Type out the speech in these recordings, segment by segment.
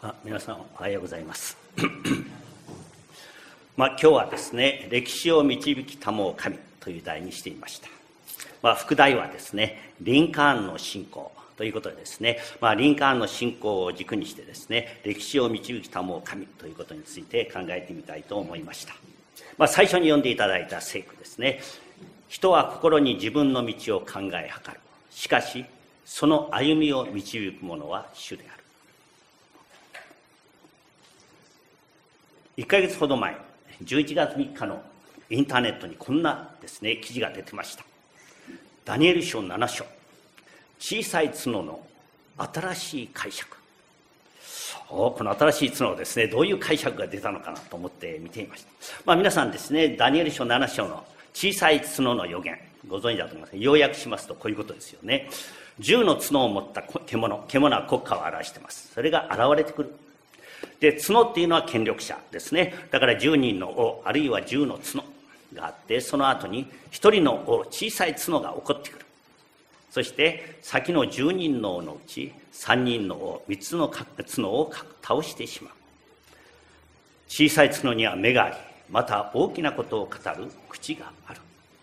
皆さんおはようございます。今日はですね、歴史を導きたもう神という題にしていました。副題はですね、リンカーンの信仰ということでですね、リンカーンの信仰を軸にしてですね、歴史を導きたもう神ということについて考えてみたいと思いました。最初に読んでいただいた聖句ですね。人は心に自分の道を考え計る。しかしその歩みを導く者は主である。1ヶ月ほど前、11月3日のインターネットにこんなですね、記事が出てました。ダニエル書7章、小さい角の新しい解釈。この新しい角ですね、どういう解釈が出たのかなと思って見ていました。皆さんですね、ダニエル書7章の小さい角の予言、ご存知だと思います。要約しますとこういうことですよね。10の角を持った獣は国家を表しています。それが現れてくる。で、角っていうのは権力者ですね。だから10人の王、あるいは10の角があって、その後に1人の王、小さい角が起こってくる。そして先の10人の王のうち3人の王、3つの角を倒してしまう。小さい角には目があり、また大きなことを語る口がある。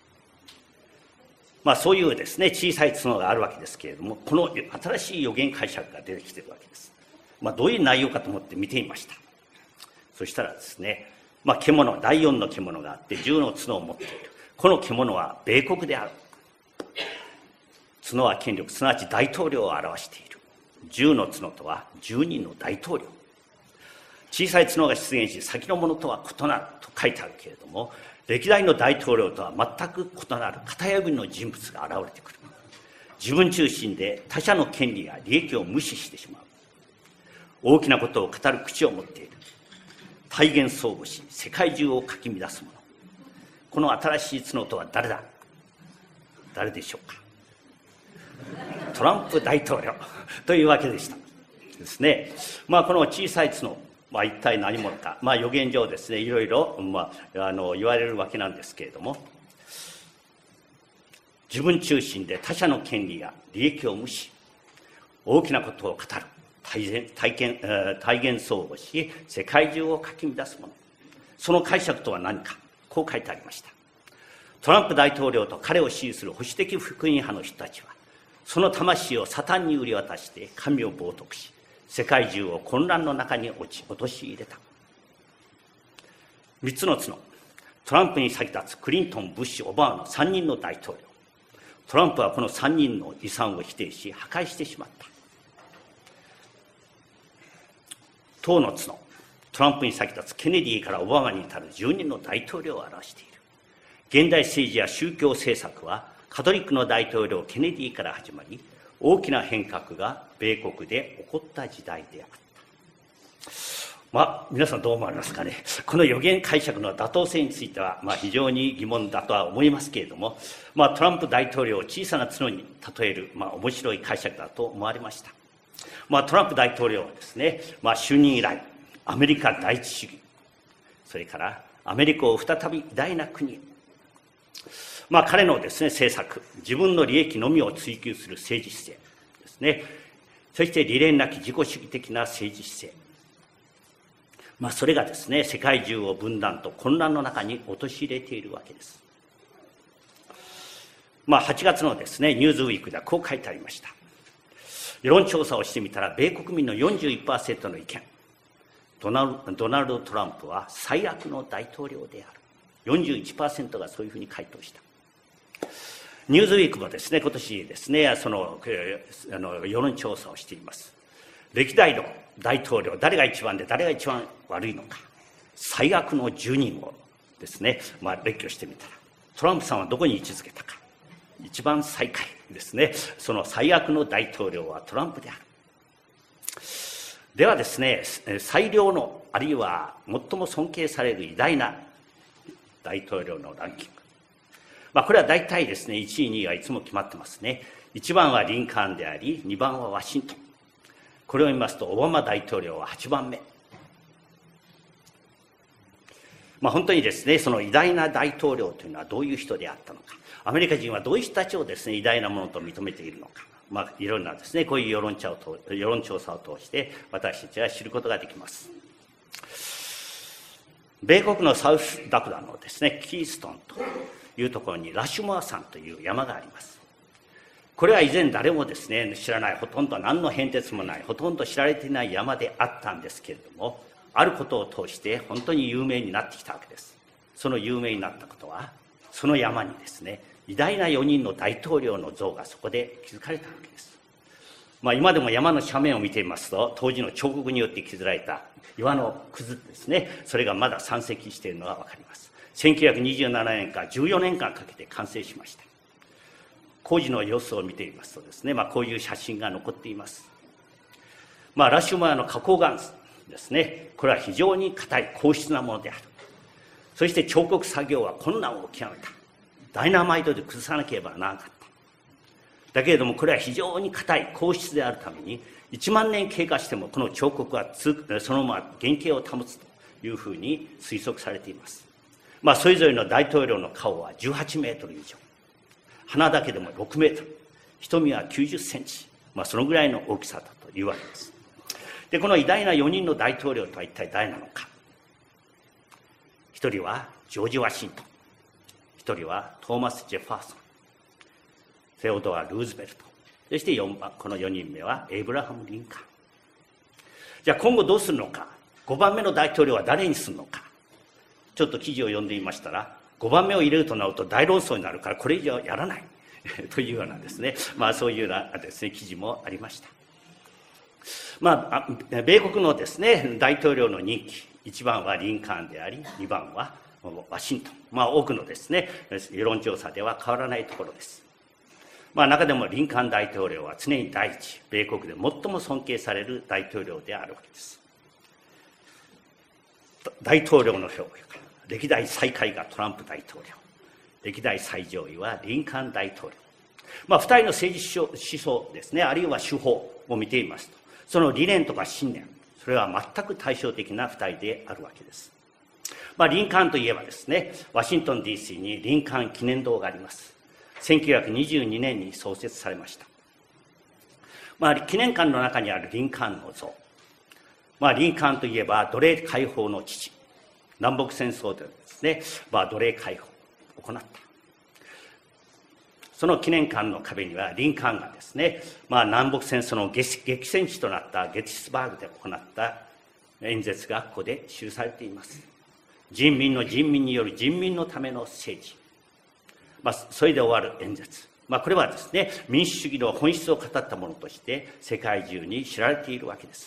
そういうですね、小さい角があるわけですけれども、この新しい予言解釈が出てきているわけです。どういう内容かと思って見ていました。そしたらですね、第4の獣があって10の角を持っている。この獣は米国である。角は権力、すなわち大統領を表している。10の角とは10人の大統領。小さい角が出現し、先のものとは異なると書いてあるけれども、歴代の大統領とは全く異なる型破りの人物が現れてくる。自分中心で他者の権利や利益を無視してしまう。大きなことを語る口を持っている。体現相互し、世界中をかき乱す者。この新しい角とは誰だ？誰でしょうか？トランプ大統領というわけでしたですね。この小さい角、一体何者か、予言上ですね、いろいろ、言われるわけなんですけれども、自分中心で他者の権利や利益を無視、大きなことを語る。体現相互し、世界中をかき乱すもの。その解釈とは何か、こう書いてありました。トランプ大統領と彼を支持する保守的福音派の人たちは、その魂をサタンに売り渡して神を冒涜し、世界中を混乱の中に陥れた。3つの角、トランプに先立つクリントン、ブッシュ、オバマの3人の大統領。トランプはこの3人の遺産を否定し、破壊してしまった。10の角、トランプに先立つケネディからオバマに至る10人の大統領を表している。現代政治や宗教政策はカトリックの大統領ケネディから始まり、大きな変革が米国で起こった時代であった。皆さんどう思われますかね。この予言解釈の妥当性については、非常に疑問だとは思いますけれども、トランプ大統領を小さな角に例える、面白い解釈だと思われました。トランプ大統領はですね、就任以来、アメリカ第一主義、それからアメリカを再び偉大な国へ、彼のですね、政策、自分の利益のみを追求する政治姿勢ですね、そして理念なき自己主義的な政治姿勢、それがですね、世界中を分断と混乱の中に陥れているわけです。8月のですね、ニューズウィークではこう書いてありました。世論調査をしてみたら、米国民の 41% の意見、ドナルド・トランプは最悪の大統領である。41% がそういうふうに回答した。ニューズウィークもですね、今年ですね、世論調査をしています。歴代の大統領、誰が一番で誰が一番悪いのか、最悪の10人をですね、列挙してみたら、トランプさんはどこに位置づけたか。一番最下位ですね。その最悪の大統領はトランプである。ではですね、最良の、あるいは最も尊敬される偉大な大統領のランキング。これは大体ですね、1位、2位はいつも決まってますね。1番はリンカーンであり、2番はワシントン。これを見ますと、オバマ大統領は8番目。本当にですね、その偉大な大統領というのはどういう人であったのか。アメリカ人はどういう人たちをですね、偉大なものと認めているのか。 いろんなですね、こういう世論調査を通して私たちは知ることができます。米国のサウスダコタのですね、キーストンというところにラシュモア山という山があります。これは以前誰もですね、知らない、ほとんど何の変哲もない、ほとんど知られていない山であったんですけれども、あることを通して本当に有名になってきたわけです。その有名になったことは、その山にですね、偉大な4人の大統領の像がそこで築かれたわけです。今でも山の斜面を見ていますと、当時の彫刻によって築られた岩のくずですね、それがまだ山積しているのが分かります。1927年から14年間かけて完成しました。工事の様子を見ていますとですね、こういう写真が残っています。ラシュモアの花崗岩ですね、これは非常に硬い硬質なものである。そして彫刻作業は困難を極めた。ダイナマイトで崩さなければならなかった。だけれどもこれは非常に硬い硬質であるために、1万年経過してもこの彫刻はそのまま原型を保つというふうに推測されています。それぞれの大統領の顔は18メートル以上、鼻だけでも6メートル、瞳は90センチ、そのぐらいの大きさだというわけです。で、この偉大な4人の大統領とは一体誰なのか。一人はジョージ・ワシントン、一人はトーマス・ジェファーソン、セオドア・ルーズベルト、そしてこの4人目はエイブラハム・リンカーン。じゃあ今後どうするのか、5番目の大統領は誰にするのか。ちょっと記事を読んでみましたら、5番目を入れるとなると大論争になるからこれ以上やらないというようなですね、そういうようなですね記事もありました。米国のですね大統領の任期、1番はリンカーンであり、2番はワシントン。多くのですね世論調査では変わらないところです。中でもリンカーン大統領は常に第一、米国で最も尊敬される大統領であるわけです。大統領の票から歴代最下位がトランプ大統領、歴代最上位はリンカーン大統領。2人の政治思想ですね、あるいは手法を見ていますと、その理念とか信念、それは全く対照的な2人であるわけです。リンカーンといえばですね、ワシントン DC にリンカーン記念堂があります。1922年に創設されました。記念館の中にあるリンカーンの像、リンカーンといえば奴隷解放の父、南北戦争でですね、奴隷解放を行った。その記念館の壁にはリンカーンがですね、南北戦争の激戦地となったゲティスバーグで行った演説がここで記されています。人民の人民による人民のための政治。それで終わる演説。これはですね、民主主義の本質を語ったものとして世界中に知られているわけです。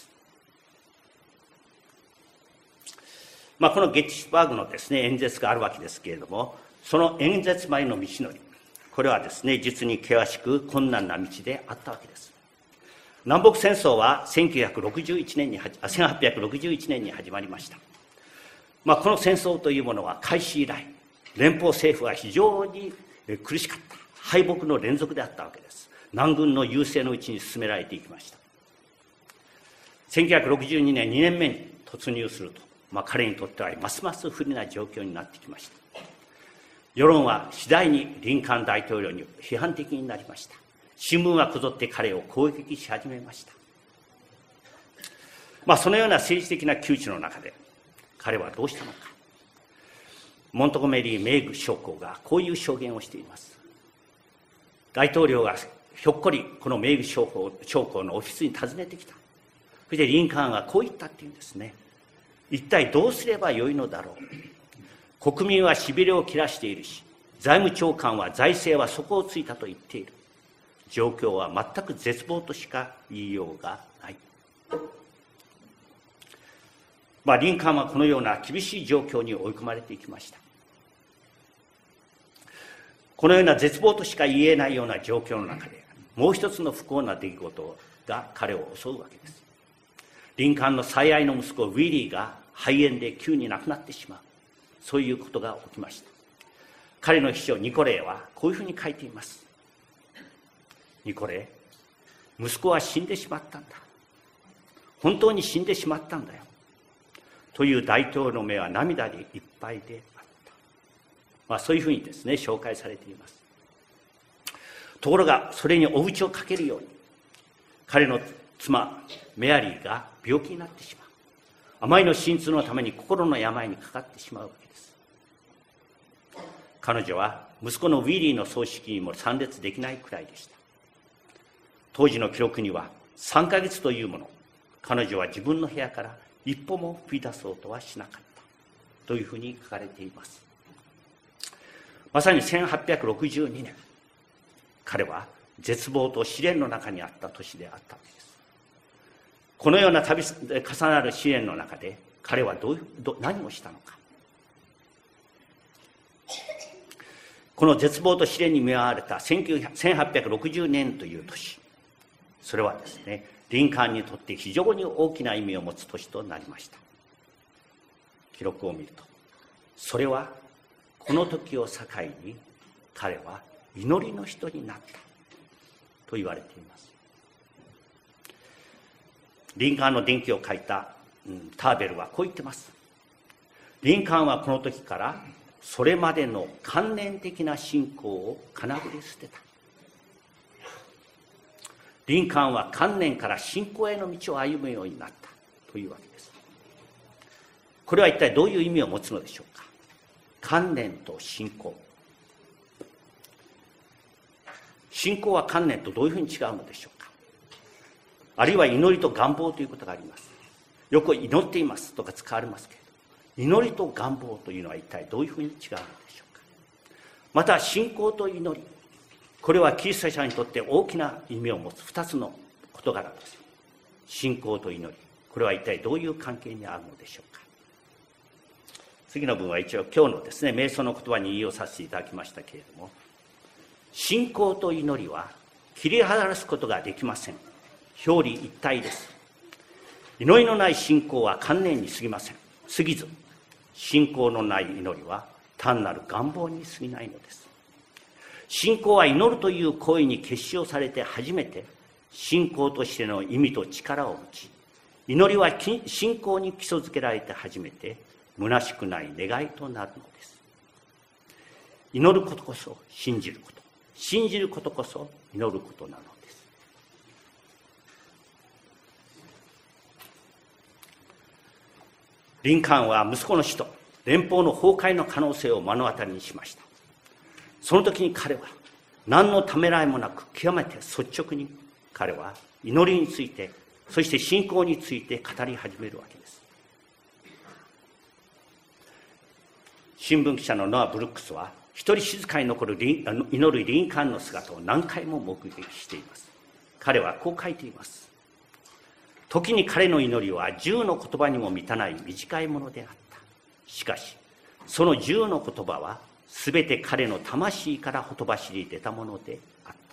このゲティスバーグのですね演説があるわけですけれども、その演説前の道のり、これはですね実に険しく困難な道であったわけです。南北戦争は1861年に始まりました。この戦争というものは開始以来、連邦政府は非常に苦しかった敗北の連続であったわけです。南軍の優勢のうちに進められていきました。1962年2年目に突入すると、彼にとってはますます不利な状況になってきました。世論は次第にリンカーン大統領に批判的になりました。新聞はこぞって彼を攻撃し始めました。そのような政治的な窮地の中で彼はどうしたのか。モントゴメリー・メイグ将校がこういう証言をしています。大統領がひょっこりこのメイグ将校のオフィスに訪ねてきた。そしてリンカーンはこう言ったっていうんですね。一体どうすればよいのだろう。国民はしびれを切らしているし、財務長官は財政は底をついたと言っている。状況は全く絶望としか言いようがない。リンカーンはこのような厳しい状況に追い込まれていきました。このような絶望としか言えないような状況の中で、もう一つの不幸な出来事が彼を襲うわけです。リンカーンの最愛の息子ウィリーが肺炎で急に亡くなってしまう。そういうことが起きました。彼の秘書ニコレイはこういうふうに書いています。ニコレイ、息子は死んでしまったんだ。本当に死んでしまったんだよ。という大統領の目は涙でいっぱいであった。そういうふうにですね紹介されています。 ところがそれに追い打ちをかけるように、彼の妻メアリーが病気になってしまう。あまりの心痛のために心の病にかかってしまうわけです。彼女は息子のウィリーの葬式にも参列できないくらいでした。当時の記録には3ヶ月というもの、彼女は自分の部屋から一歩も踏み出そうとはしなかったというふうに書かれています。まさに1862年、彼は絶望と試練の中にあった年であったわけです。このような重なる試練の中で彼は何をしたのか。この絶望と試練に見舞われた1860年という年、それはですね、リンカーンにとって非常に大きな意味を持つ年となりました。記録を見ると、それはこの時を境に彼は祈りの人になったと言われています。リンカーンの伝記を書いたターベルはこう言ってます。リンカーンはこの時からそれまでの観念的な信仰をかなぐり捨てた。リンカーンは観念から信仰への道を歩むようになったというわけです。これは一体どういう意味を持つのでしょうか。観念と信仰。信仰は観念とどういうふうに違うのでしょうか。あるいは祈りと願望ということがあります。よく祈っていますとか使われますけれど、祈りと願望というのは一体どういうふうに違うのでしょうか。また信仰と祈り、これはキリスト者にとって大きな意味を持つ2つの事柄です。信仰と祈り、これは一体どういう関係にあるのでしょうか。次の文は一応今日のですね、瞑想の言葉に引用させていただきましたけれども、信仰と祈りは切り離すことができません。表裏一体です。祈りのない信仰は観念に過ぎません。過ぎず、信仰のない祈りは単なる願望に過ぎないのです。信仰は祈るという行為に結晶されて初めて信仰としての意味と力を持ち、祈りは信仰に基礎づけられて初めて虚しくない願いとなるのです。祈ることこそ信じること、信じることこそ祈ることなのです。リンカーンは息子の死と連邦の崩壊の可能性を目の当たりにしました。その時に彼は何のためらいもなく極めて率直に彼は祈りについて、そして信仰について語り始めるわけです。新聞記者のノア・ブルックスは一人静かに残る祈るリンカーンの姿を何回も目撃しています。彼はこう書いています。時に彼の祈りは10の言葉にも満たない短いものであった。しかしその10の言葉はすべて彼の魂からほとばしり出たものであった。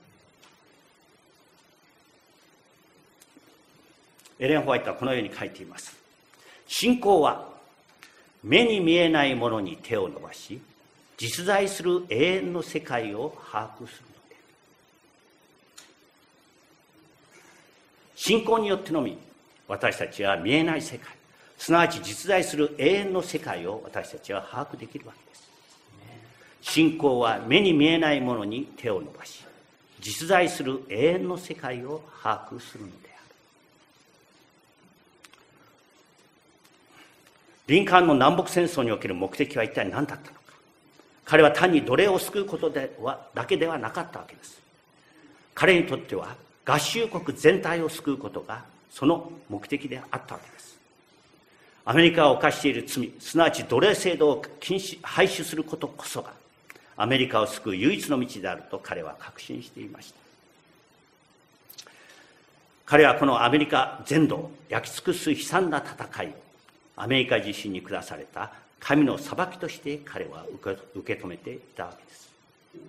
エレン・ホワイトはこのように書いています。信仰は目に見えないものに手を伸ばし、実在する永遠の世界を把握するのである。信仰によってのみ私たちは見えない世界、すなわち実在する永遠の世界を私たちは把握できるわけです。信仰は目に見えないものに手を伸ばし、実在する永遠の世界を把握するのである。リンカーンの南北戦争における目的は一体何だったのか。彼は単に奴隷を救うことだけではなかったわけです。彼にとっては合衆国全体を救うことがその目的であったわけです。アメリカが犯している罪、すなわち奴隷制度を廃止することこそがアメリカを救う唯一の道であると彼は確信していました。彼はこのアメリカ全土を焼き尽くす悲惨な戦いをアメリカ自身に下された神の裁きとして彼は受け止めていたわけです。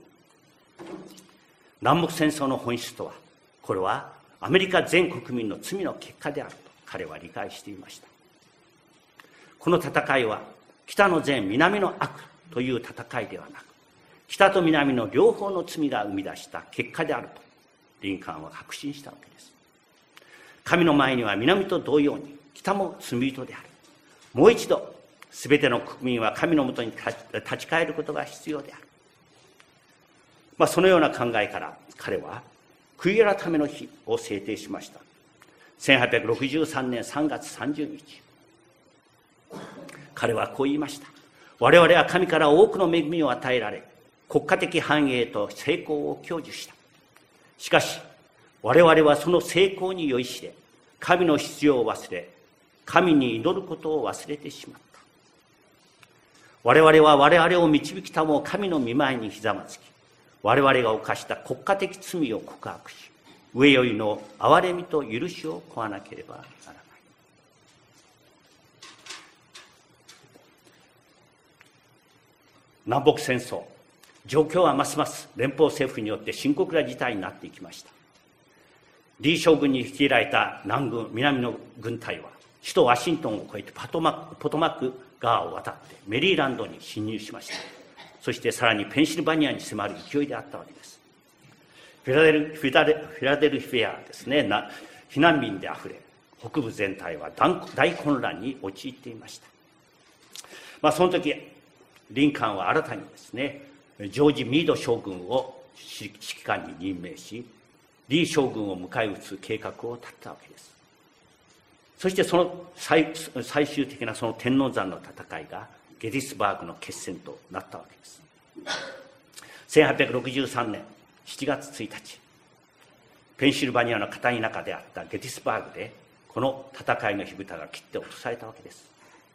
南北戦争の本質とは、これはアメリカ全国民の罪の結果であると彼は理解していました。この戦いは北の善、南の悪という戦いではなく、北と南の両方の罪が生み出した結果であるとリンカーンは確信したわけです。神の前には南と同様に北も罪人である。もう一度すべての国民は神のもとに立ち返ることが必要である。 そのような考えから彼は悔い改めの日を制定しました。1863年3月30日。彼はこう言いました。我々は神から多くの恵みを与えられ、国家的繁栄と成功を享受した。しかし、我々はその成功に酔いしれ、神の必要を忘れ、神に祈ることを忘れてしまった。我々は我々を導きたも神の御前にひざまずき、我々が犯した国家的罪を告白し、上よりの憐れみと許しを請わなければならない。南北戦争、状況はますます連邦政府によって深刻な事態になっていきました。リー将軍に率いられた南軍、南の軍隊は、首都ワシントンを越えてポトマック川を渡ってメリーランドに侵入しました。そしてさらにペンシルバニアに迫る勢いであったわけです。フィラデルフィアですね、避難民であふれ、北部全体は大混乱に陥っていました。その時、リンカーンは新たにですね、ジョージ・ミード将軍を指揮官に任命し、リー将軍を迎え撃つ計画を立てたわけです。そしてその最終的なその天王山の戦いがゲティスバーグの決戦となったわけです。1863年7月1日、ペンシルバニアの片田舎であったゲティスバーグで、この戦いの火蓋が切って落とされたわけです。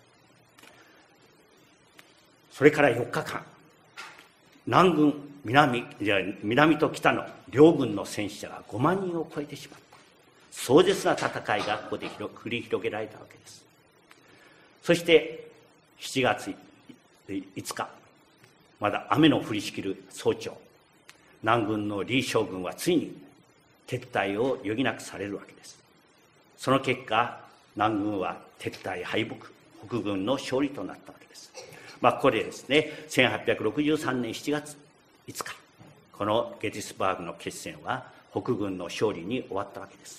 それから4日間、南軍、南と北の両軍の戦死者が5万人を超えてしまった。壮絶な戦いがここで繰り広げられたわけです。そして7月5日、まだ雨の降りしきる早朝、南軍のリー将軍はついに撤退を余儀なくされるわけです。その結果、南軍は撤退敗北、北軍の勝利となったわけです。ここでですね、1863年7月5日、このゲティスバーグの決戦は北軍の勝利に終わったわけです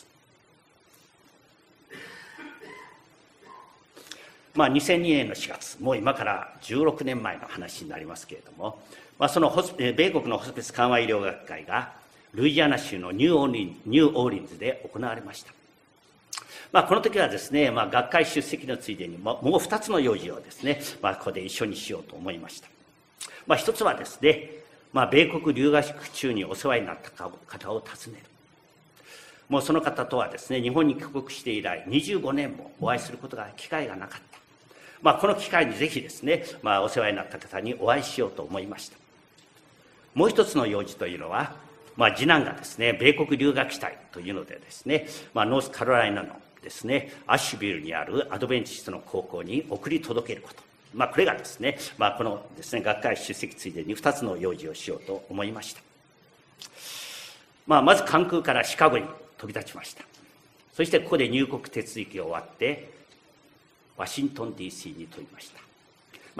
。2002年の4月、もう今から16年前の話になりますけれども、その米国のホスピス緩和医療学会がルイジアナ州のニューオーリンズで行われました。この時はですね、学会出席のついでにもう2つの用事をですね、ここで一緒にしようと思いました。一つはですね、米国留学中にお世話になった方を訪ねる。もうその方とはですね、日本に帰国して以来25年もお会いすることが機会がなかった。この機会にぜひですね、お世話になった方にお会いしようと思いました。もう一つの用事というのは、次男がですね、米国留学したいというのでですね、ノースカロライナのですね、アッシュビルにあるアドベンチストの高校に送り届けること。これがですね、このですね、学会出席ついでに2つの用事をしようと思いました。まず関空からシカゴに飛び立ちました。そしてここで入国手続きが終わって、ワシントン DC に飛びました。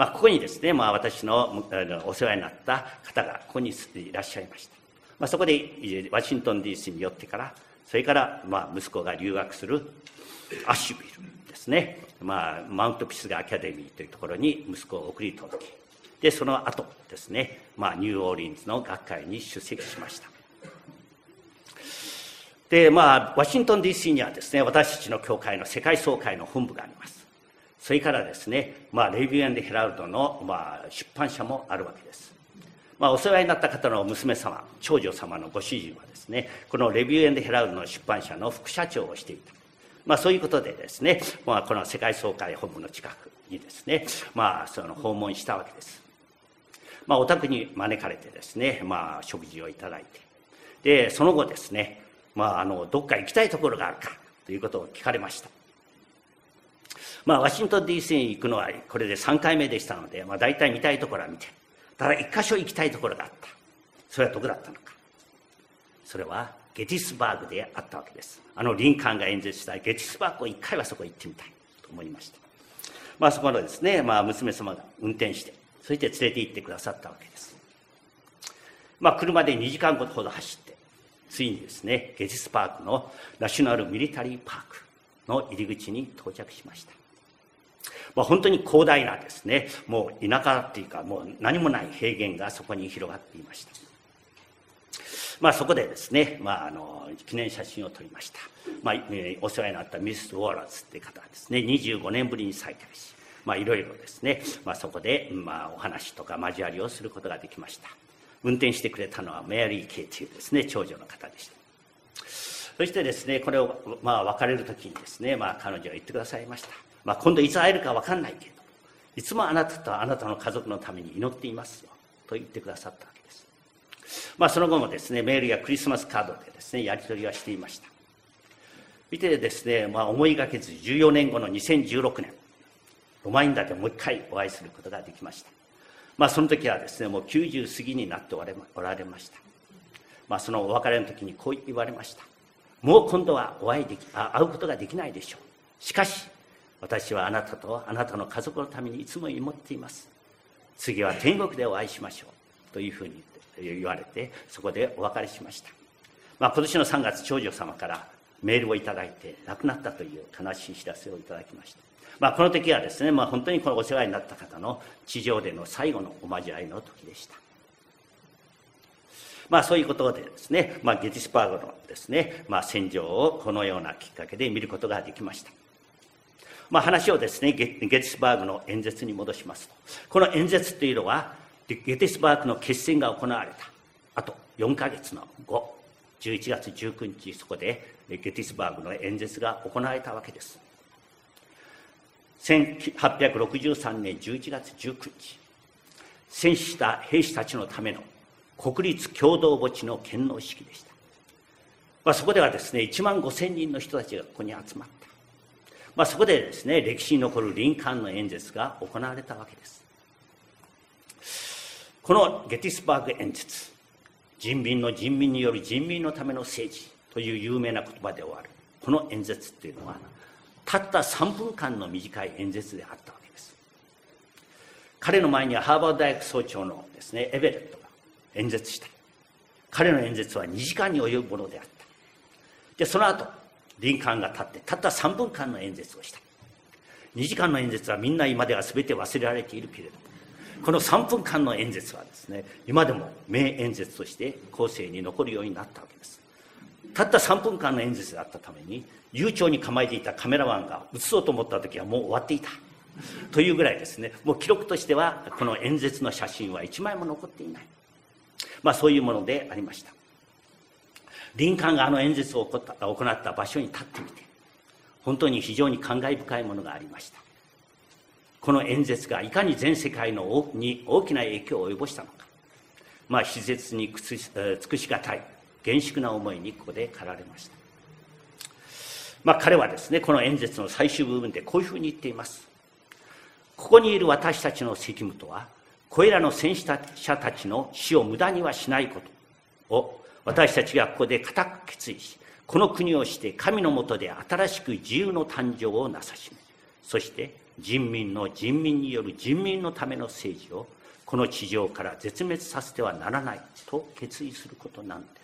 ここにですね、私のお世話になった方がここにいらっしゃいました。そこでワシントン DC に寄ってから、それから息子が留学するアッシュビルですね、マウントピスガーアカデミーというところに息子を送り届け、でその後ですね、ニューオーリンズの学会に出席しました。でワシントン DC にはですね、私たちの教会の世界総会の本部があります。それからですね、レビュー&ヘラルドの出版社もあるわけです。お世話になった方の娘様、長女様のご主人はですね、このレビュー&ヘラルドの出版社の副社長をしていた。そういうことでですね、この世界総会本部の近くにですね、その訪問したわけです。お宅に招かれてですね、食事をいただいて、でその後ですね、どっか行きたいところがあるかということを聞かれました。ワシントン DC に行くのはこれで3回目でしたので、大体見たいところは見て、ただ一箇所行きたいところがあった。それはどこだったのか。それはゲティスバーグであったわけです。リンカーンが演説したゲティスバーグを一回はそこ行ってみたいと思いました。そこのですね、娘様が運転して、そして連れて行ってくださったわけです。車で2時間ほど走って、ついにですね、ゲティスバーグのナショナルミリタリーパークの入り口に到着しました。本当に広大なですね、もう田舎っていうか、もう何もない平原がそこに広がっていました。 そこでですね、記念写真を撮りました。お世話になったミス・ウォーラーズという方はですね、25年ぶりに再会し、いろいろですね、そこで、お話とか交わりをすることができました。運転してくれたのはメアリー・ケイというですね、長女の方でした。そしてですね、これを別れる時にですね、彼女は言ってくださいました。今度いつ会えるか分かんないけど、いつもあなたとあなたの家族のために祈っていますよと言ってくださったわけです。その後もですね、メールやクリスマスカードでですね、やり取りはしていました。見てですね、思いがけず14年後の2016年、ロマインダでもう一回お会いすることができました。その時はですね、もう90過ぎになっておられました。そのお別れの時にこう言われました。もう今度は会うことができないでしょう。しかし、私はあなたとあなたの家族のためにいつも祈っています。次は天国でお会いしましょう。というふうに言われて、そこでお別れしました。今年の3月、長女様からメールをいただいて、亡くなったという悲しい知らせをいただきました。この時はですね、本当にこのお世話になった方の地上での最後のお交わりの時でした。そういうことでですね、ゲティスバーグのですね、戦場をこのようなきっかけで見ることができました。話をですね、ゲティスバーグの演説に戻しますと、この演説というのは、ゲティスバーグの決戦が行われたあと4ヶ月の後、11月19日、そこでゲティスバーグの演説が行われたわけです。1863年11月19日、戦死した兵士たちのための国立共同墓地の献納式でした。そこではですね、1万5,000人の人たちがここに集まった。そこでですね、歴史に残るリンカーンの演説が行われたわけです。このゲティスバーグ演説、人民による人民のための政治という有名な言葉で終わるこの演説っていうのは、たった3分間の短い演説であったわけです。彼の前にはハーバード大学総長のですね、エベレットが演説した。彼の演説は2時間に及ぶものであった。で、その後リンカーンが立ってたった3分間の演説をした。2時間の演説はみんな今では全て忘れられているけれども、この3分間の演説はですね、今でも名演説として後世に残るようになったわけです。たった3分間の演説だったために、悠長に構えていたカメラマンが映そうと思った時はもう終わっていたというぐらいですね、もう記録としてはこの演説の写真は1枚も残っていない、そういうものでありました。リンカーンがあの演説を行った場所に立ってみて、本当に非常に感慨深いものがありました。この演説がいかに全世界に大きな影響を及ぼしたのか、筆舌に尽くしがたい厳粛な思いにここで駆られました。彼はですね、この演説の最終部分でこういうふうに言っています。ここにいる私たちの責務とは、これらの戦死者たちの死を無駄にはしないことを、私たちがここで固く決意し、この国をして神の下で新しく自由の誕生をなさしめ、そして人民による人民のための政治をこの地上から絶滅させてはならないと決意することなんです。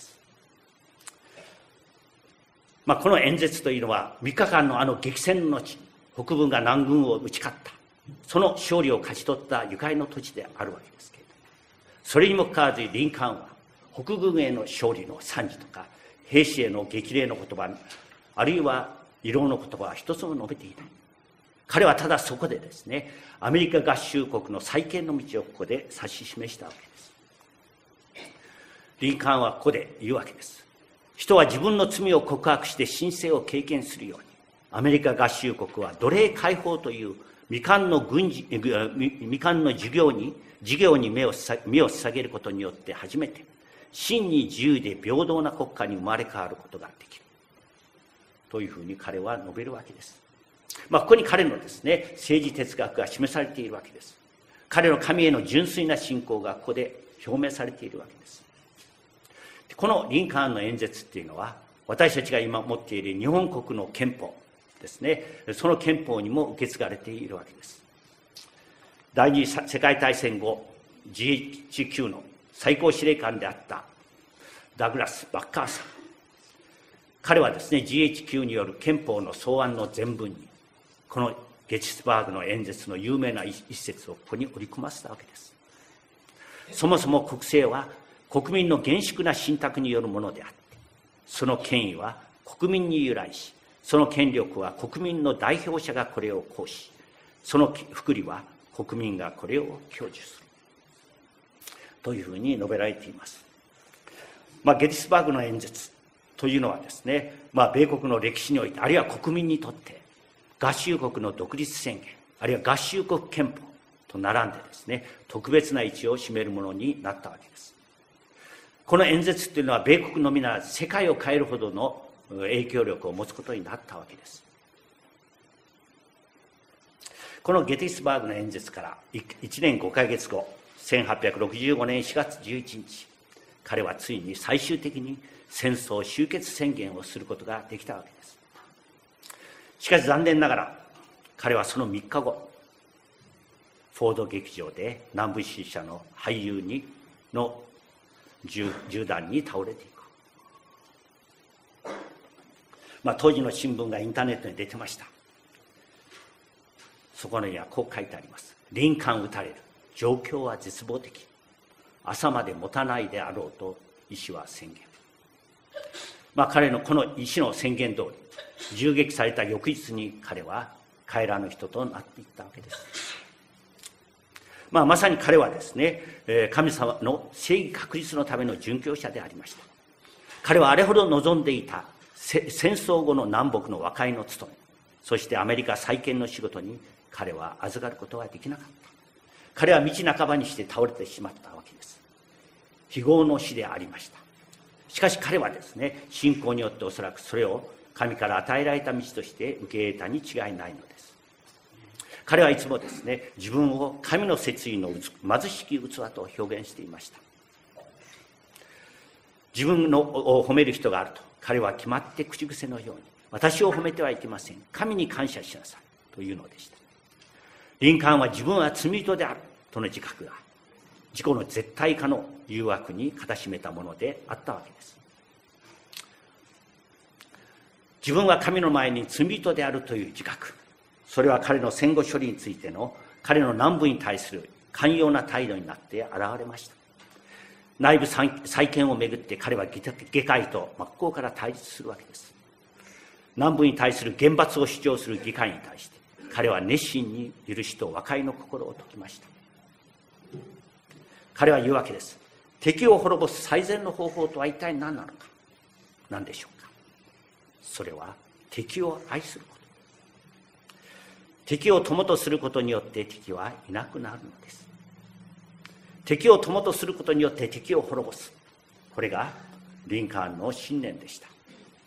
この演説というのは3日間のあの激戦の地、北軍が南軍を打ち勝ったその勝利を勝ち取ったゆかりの土地であるわけですけれども、それにもかかわらずリンカーンは北軍への勝利の賛辞とか兵士への激励の言葉、あるいは慰労の言葉は一つも述べていない。彼はただそこでですね、アメリカ合衆国の再建の道をここで指し示したわけです。リンカーンはここで言うわけです。人は自分の罪を告白して神聖を経験するように、アメリカ合衆国は奴隷解放という未完の事業に目を捧げることによって初めて真に自由で平等な国家に生まれ変わることができるというふうに彼は述べるわけです。ここに彼のですね、政治哲学が示されているわけです。彼の神への純粋な信仰がここで表明されているわけです。このリンカーンの演説っていうのは、私たちが今持っている日本国の憲法ですね、その憲法にも受け継がれているわけです。第二次世界大戦後 GHQ の最高司令官であったダグラス・マッカーサー、彼はですね、 GHQ による憲法の草案の前文にこのゲティスバーグの演説の有名な一節をここに織り込ませたわけです。そもそも国政は国民の厳粛な信託によるものであって、その権威は国民に由来し、その権力は国民の代表者がこれを行使、その福利は国民がこれを享受するというふうに述べられています。ゲティスバーグの演説というのはですね、米国の歴史において、あるいは国民にとって合衆国の独立宣言、あるいは合衆国憲法と並んでですね、特別な位置を占めるものになったわけです。この演説というのは米国のみならず世界を変えるほどの影響力を持つことになったわけです。このゲティスバーグの演説から1年5ヶ月後、1865年4月11日、彼はついに最終的に戦争終結宣言をすることができたわけです。しかし残念ながら、彼はその3日後、フォード劇場で南部支持者の俳優の銃弾に倒れていく。当時の新聞がインターネットに出てました。そこにはこう書いてあります。リンカーン撃たれる。状況は絶望的。朝まで持たないであろうと医師は宣言。彼のこの医師の宣言通り、銃撃された翌日に彼は帰らぬ人となっていったわけです。まさに彼はですね、神様の正義確立のための殉教者でありました。彼はあれほど望んでいた戦争後の南北の和解の務め、そしてアメリカ再建の仕事に彼は預かることはできなかった。彼は道半ばにして倒れてしまったわけです。非業の死でありました。しかし彼はですね、信仰によっておそらくそれを神から与えられた道として受け入れたに違いないのです。彼はいつもですね、自分を神の説意の貧しき器と表現していました。自分を褒める人があると、彼は決まって口癖のように、私を褒めてはいけません。神に感謝しなさいというのでした。リンカーンは自分は罪人であるとの自覚が、自己の絶対化の誘惑に固しめたものであったわけです。自分は神の前に罪人であるという自覚、それは彼の戦後処理についての彼の南部に対する寛容な態度になって現れました。内部再建をめぐって彼は議会と真っ向から対立するわけです。南部に対する厳罰を主張する議会に対して、彼は熱心に許しと和解の心を説きました。彼は言うわけです。敵を滅ぼす最善の方法とは一体何なのか。何でしょうか。それは敵を愛すること。敵を友とすることによって敵はいなくなるのです。敵を友とすることによって敵を滅ぼす。これがリンカーンの信念でした。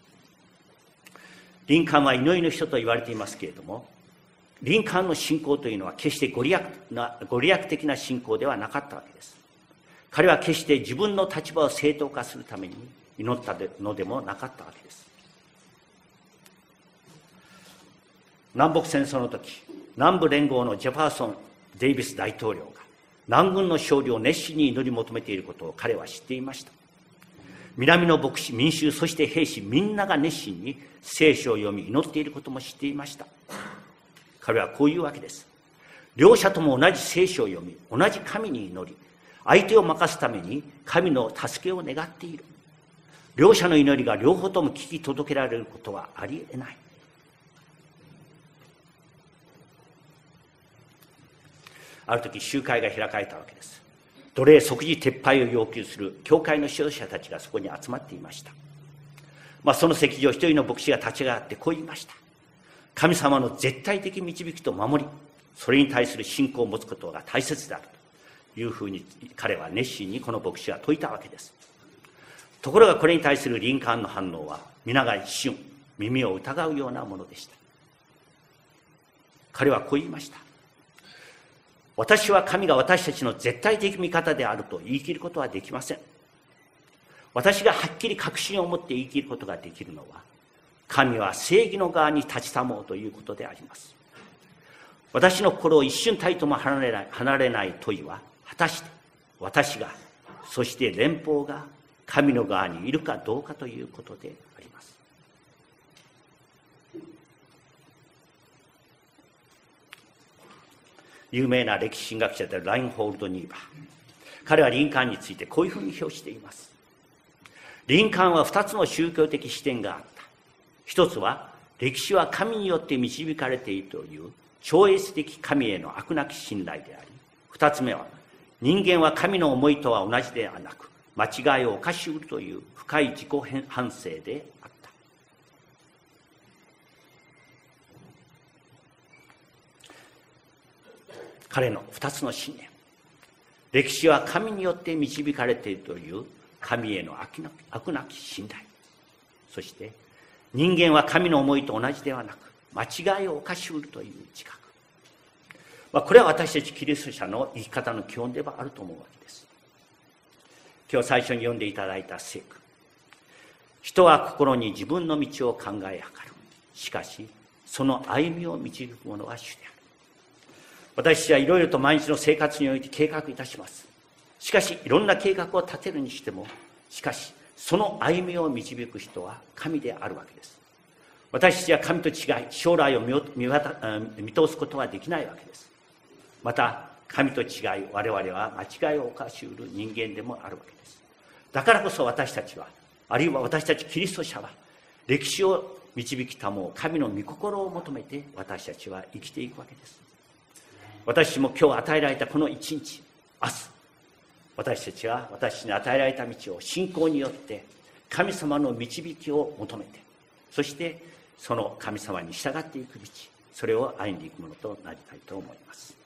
リンカーンは祈りの人と言われていますけれども、リンカーンの信仰というのは決してご利益的な信仰ではなかったわけです。彼は決して自分の立場を正当化するために祈ったのでもなかったわけです。南北戦争の時、南部連合のジェファーソン・デイビス大統領が南軍の勝利を熱心に祈り求めていることを彼は知っていました。南の牧師、民衆、そして兵士、みんなが熱心に聖書を読み祈っていることも知っていました。彼はこういうわけです。両者とも同じ聖書を読み、同じ神に祈り、相手を任すために神の助けを願っている。両者の祈りが両方とも聞き届けられることはありえない。ある時集会が開かれたわけです。奴隷即時撤廃を要求する教会の指導者たちがそこに集まっていました。その席上一人の牧師が立ち上がってこう言いました。神様の絶対的導きと守り、それに対する信仰を持つことが大切であるというふうに彼は熱心にこの牧師は説いたわけです。ところがこれに対するリンカーンの反応は皆が一瞬耳を疑うようなものでした。彼はこう言いました。私は神が私たちの絶対的味方であると言い切ることはできません。私がはっきり確信を持って言い切ることができるのは、神は正義の側に立ちたもうということであります。私の心を一瞬たりとも離れない問いは、果たして私が、そして連邦が神の側にいるかどうかということであります。有名な歴史神学者であるラインホールド・ニーバー。 彼はリンカーンについてこういうふうに評しています。リンカーンは2つの宗教的視点があった。一つは歴史は神によって導かれているという超越的神への飽くなき信頼であり、二つ目は人間は神の思いとは同じではなく間違いを犯しうるという深い自己反省であった。彼の二つの信念、歴史は神によって導かれているという神への飽くなき信頼、そして人間は神の思いと同じではなく間違いを犯しうるという自覚、これは私たちキリスト者の生き方の基本ではあると思うわけです。今日最初に読んでいただいた聖句、人は心に自分の道を考え計る、しかしその歩みを導く者は主である。私たちはいろいろと毎日の生活において計画いたします。しかしいろんな計画を立てるにしても、しかしその歩みを導く人は神であるわけです。私たちは神と違い将来を見通すことはできないわけです。また神と違い我々は間違いを犯しうる人間でもあるわけです。だからこそ私たちは、あるいは私たちキリスト者は、歴史を導きたもう神の御心を求めて私たちは生きていくわけです。私も今日与えられたこの一日、明日、私たちは私たちに与えられた道を信仰によって神様の導きを求めて、そしてその神様に従っていく道、それを歩んでいくものとなりたいと思います。